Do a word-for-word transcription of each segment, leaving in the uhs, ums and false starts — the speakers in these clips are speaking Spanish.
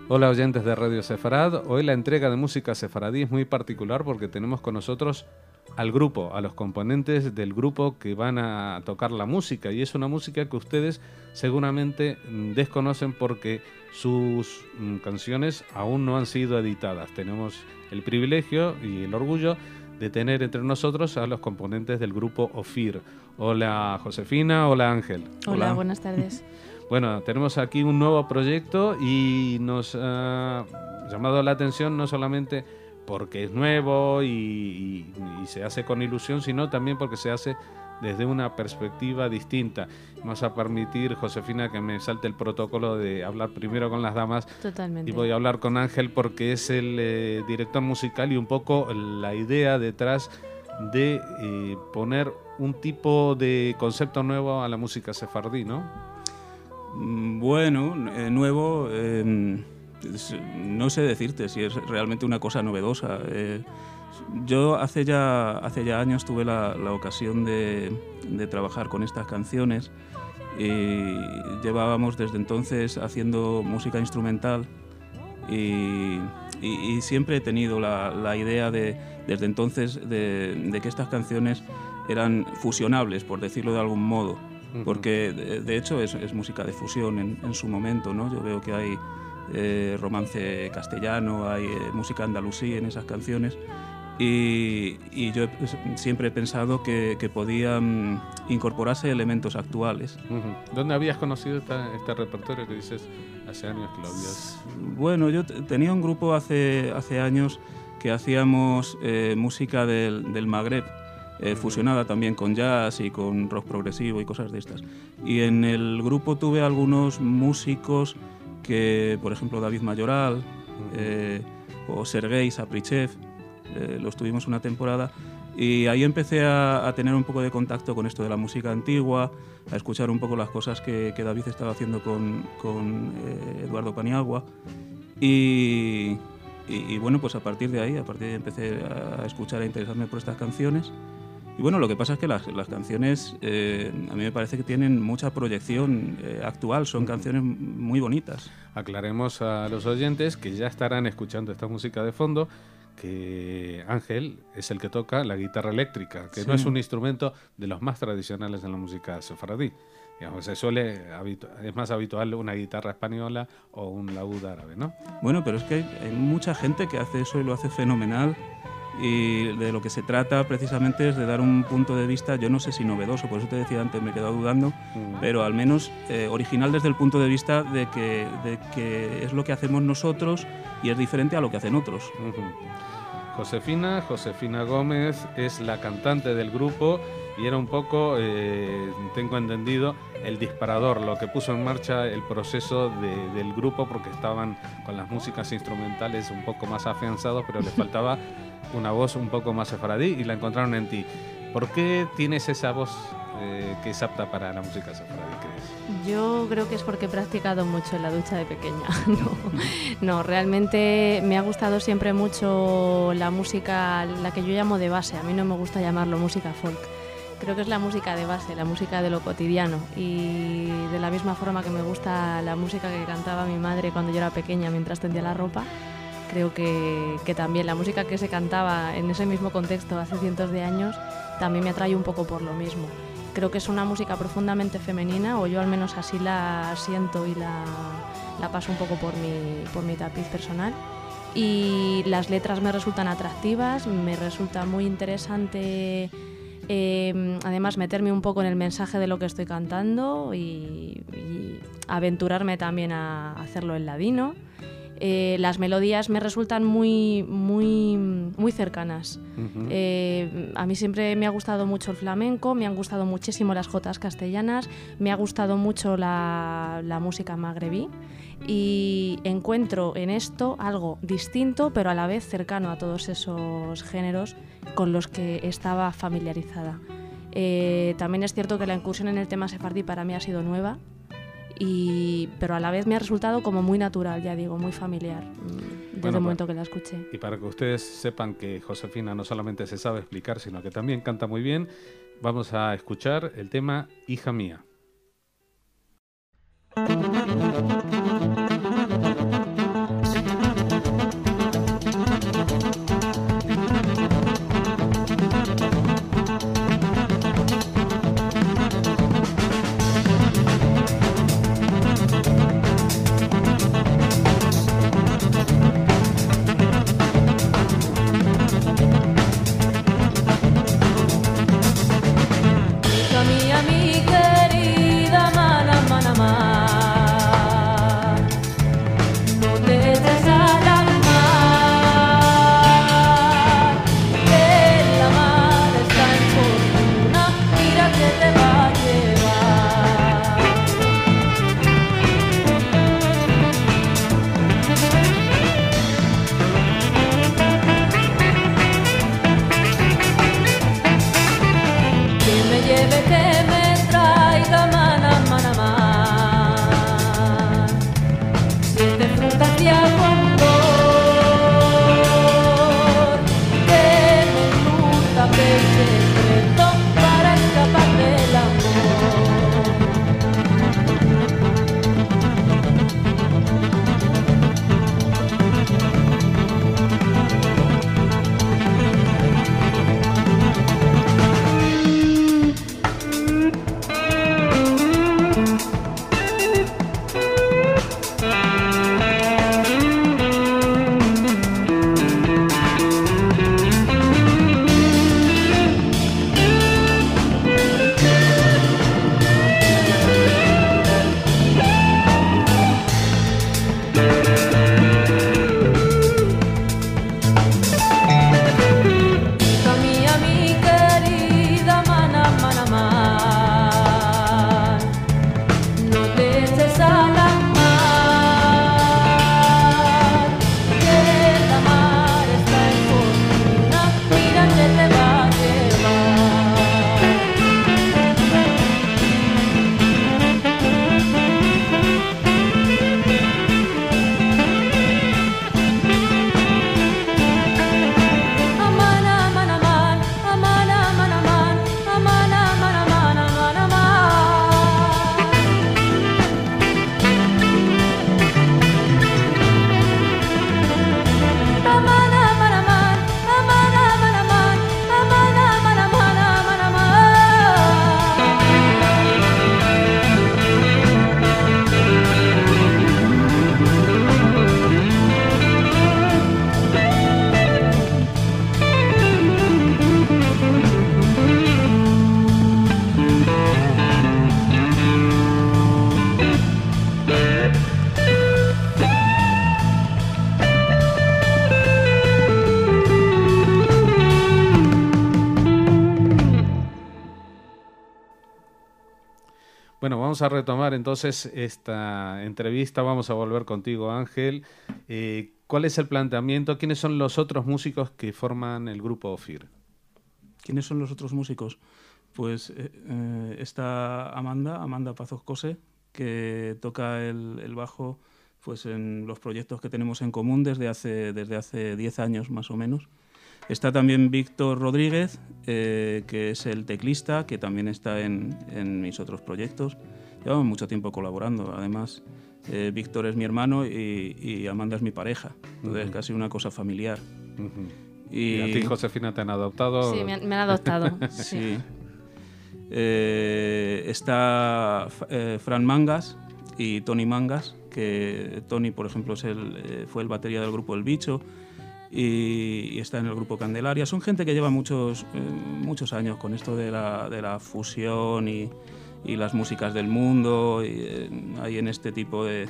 Hola oyentes de Radio Sefarad, hoy la entrega de música sefaradí es muy particular porque tenemos con nosotros al grupo, a los componentes del grupo que van a tocar la música, y es una música que ustedes seguramente desconocen porque sus mm, canciones aún no han sido editadas. Tenemos el privilegio y el orgullo de tener entre nosotros a los componentes del grupo Ofir. Hola Josefina, hola Ángel. Hola, hola. Buenas tardes. Bueno, tenemos aquí un nuevo proyecto y nos ha llamado la atención no solamente porque es nuevo y, y, y se hace con ilusión, sino también porque se hace desde una perspectiva distinta. Vamos a permitir, Josefina, que me salte el protocolo de hablar primero con las damas. Totalmente. Y voy a hablar con Ángel porque es el eh, director musical y un poco la idea detrás de eh, poner un tipo de concepto nuevo a la música sefardí, ¿no? Bueno, eh, nuevo, eh, no sé decirte si es realmente una cosa novedosa. Eh, yo hace ya, hace ya años tuve la, la ocasión de, de trabajar con estas canciones y llevábamos desde entonces haciendo música instrumental y, y, y siempre he tenido la, la idea de, desde entonces de, de que estas canciones eran fusionables, por decirlo de algún modo. Porque de, de hecho es, es música de fusión en, en su momento, ¿no? Yo veo que hay eh, romance castellano, hay eh, música andalusí en esas canciones y, y yo siempre he pensado que, que podían incorporarse elementos actuales. Uh-huh. ¿Dónde habías conocido esta, este repertorio que dices hace años que lo habías...? Bueno, yo t- tenía un grupo hace, hace años que hacíamos eh, música del, del Magreb, Eh, fusionada también con jazz y con rock progresivo y cosas de estas. Y en el grupo tuve algunos músicos que, por ejemplo, David Mayoral eh, o Sergei Saprichev, eh, los tuvimos una temporada y ahí empecé a, a tener un poco de contacto con esto de la música antigua, a escuchar un poco las cosas que, que David estaba haciendo con, con eh, Eduardo Paniagua y, y, y bueno, pues a partir de ahí, a partir de ahí empecé a escuchar, a interesarme por estas canciones. Y bueno, lo que pasa es que las, las canciones eh, a mí me parece que tienen mucha proyección eh, actual, son canciones muy bonitas. Aclaremos a los oyentes que ya estarán escuchando esta música de fondo, que Ángel es el que toca la guitarra eléctrica, que sí. No es un instrumento de los más tradicionales en la música sefaradí. Digamos, se suele, es más habitual una guitarra española o un laúd árabe, ¿no? Bueno, pero es que hay, hay mucha gente que hace eso y lo hace fenomenal. Y de lo que se trata precisamente es de dar un punto de vista, yo no sé si novedoso, por eso te decía antes, me he quedado dudando, mm. pero al menos eh, original desde el punto de vista de que, de que es lo que hacemos nosotros y es diferente a lo que hacen otros. Uh-huh. Josefina, Josefina Gómez es la cantante del grupo y era un poco, eh, tengo entendido, el disparador, lo que puso en marcha el proceso de, del grupo, porque estaban con las músicas instrumentales un poco más afianzados, pero les faltaba una voz un poco más sefaradí y la encontraron en ti. ¿Por qué tienes esa voz eh, que es apta para la música sefaradí, crees? Yo creo que es porque he practicado mucho en la ducha de pequeña. No, no, realmente me ha gustado siempre mucho la música, la que yo llamo de base. A mí no me gusta llamarlo música folk. Creo que es la música de base, la música de lo cotidiano. Y de la misma forma que me gusta la música que cantaba mi madre cuando yo era pequeña mientras tendía la ropa, creo que, que también la música que se cantaba en ese mismo contexto hace cientos de años también me atrae un poco por lo mismo. Creo que es una música profundamente femenina, o yo al menos así la siento y la, la paso un poco por mi, por mi tapiz personal. Y las letras me resultan atractivas, me resulta muy interesante eh, además meterme un poco en el mensaje de lo que estoy cantando y, y aventurarme también a hacerlo en ladino. Eh, las melodías me resultan muy, muy, muy cercanas. Uh-huh. Eh, a mí siempre me ha gustado mucho el flamenco, me han gustado muchísimo las jotas castellanas, me ha gustado mucho la, la música magrebí y encuentro en esto algo distinto, pero a la vez cercano a todos esos géneros con los que estaba familiarizada. Eh, también es cierto que la incursión en el tema sefardí para mí ha sido nueva. Y, pero a la vez me ha resultado como muy natural, ya digo, muy familiar desde bueno, el momento que la escuché. Y para que ustedes sepan que Josefina no solamente se sabe explicar, sino que también canta muy bien, vamos a escuchar el tema Hija Mía. vamos a retomar entonces esta entrevista. Vamos a volver contigo, Ángel. Eh, ¿Cuál es el planteamiento? ¿Quiénes son los otros músicos que forman el grupo Ophir? ¿Quiénes son los otros músicos? Pues eh, eh, está Amanda, Amanda Pazos Cose, que toca el, el bajo pues, en los proyectos que tenemos en común desde hace, desde hace diez años más o menos. Está también Víctor Rodríguez, eh, que es el teclista, que también está en, en mis otros proyectos. Llevamos mucho tiempo colaborando, además. Eh, Víctor es mi hermano y, y Amanda es mi pareja, entonces uh-huh. casi una cosa familiar. Uh-huh. y, ¿Y a ti, Josefina, te han adoptado? Sí, me han, me han adoptado. sí. sí. Eh, está eh, Fran Mangas y Tony Mangas, que Tony, por ejemplo, es el, eh, fue el batería del grupo El Bicho y, y está en el grupo Candelaria. Son gente que lleva muchos, eh, muchos años con esto de la, de la fusión y y las músicas del mundo, y, eh, ahí en este tipo de... Eh,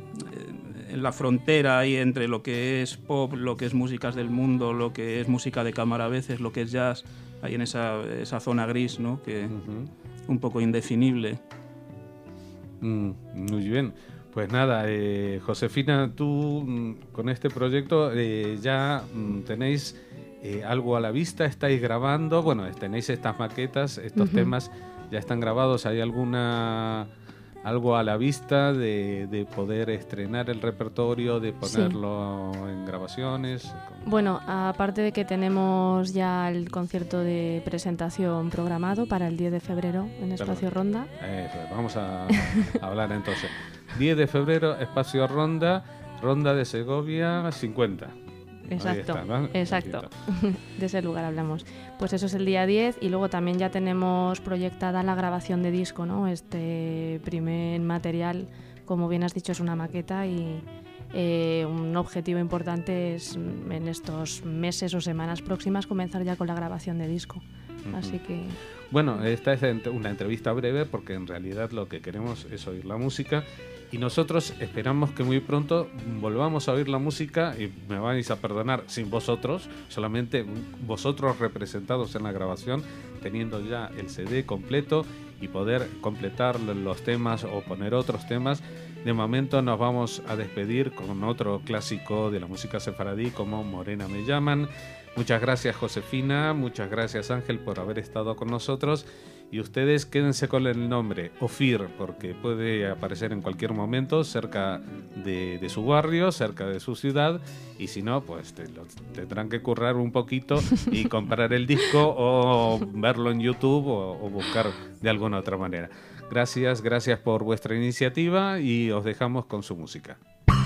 en la frontera ahí entre lo que es pop, lo que es músicas del mundo, lo que es música de cámara a veces, lo que es jazz, ahí en esa, esa zona gris, ¿no? Que uh-huh. un poco indefinible. Mm, muy bien. Pues nada, eh, Josefina, tú mm, con este proyecto eh, ya mm, tenéis eh, algo a la vista, estáis grabando, bueno, tenéis estas maquetas, estos uh-huh. temas ya están grabados. ¿Hay alguna algo a la vista de, de poder estrenar el repertorio, de ponerlo sí. en grabaciones? Bueno, aparte de que tenemos ya el concierto de presentación programado para el diez de febrero en Espacio Perdón. Ronda. Eh, vamos a, a hablar entonces. diez de febrero, Espacio Ronda, Ronda de Segovia cincuenta. Exacto, está, ¿no? exacto. De ese lugar hablamos. Pues eso es el día diez y luego también ya tenemos proyectada la grabación de disco, ¿no? Este primer material, como bien has dicho, es una maqueta y eh, un objetivo importante es en estos meses o semanas próximas comenzar ya con la grabación de disco. Uh-huh. Así que... Bueno, esta es una entrevista breve porque en realidad lo que queremos es oír la música. Y nosotros esperamos que muy pronto volvamos a oír la música, y me vais a perdonar, sin vosotros, solamente vosotros representados en la grabación, teniendo ya el C D completo y poder completar los temas o poner otros temas. De momento nos vamos a despedir con otro clásico de la música sefaradí como Morena me llaman. Muchas gracias, Josefina, muchas gracias, Ángel, por haber estado con nosotros. Y ustedes quédense con el nombre Ophir, porque puede aparecer en cualquier momento cerca de, de su barrio, cerca de su ciudad, y si no, pues te lo tendrán que currar un poquito y comprar el disco o verlo en YouTube o, o buscar de alguna otra manera. Gracias, gracias por vuestra iniciativa y os dejamos con su música.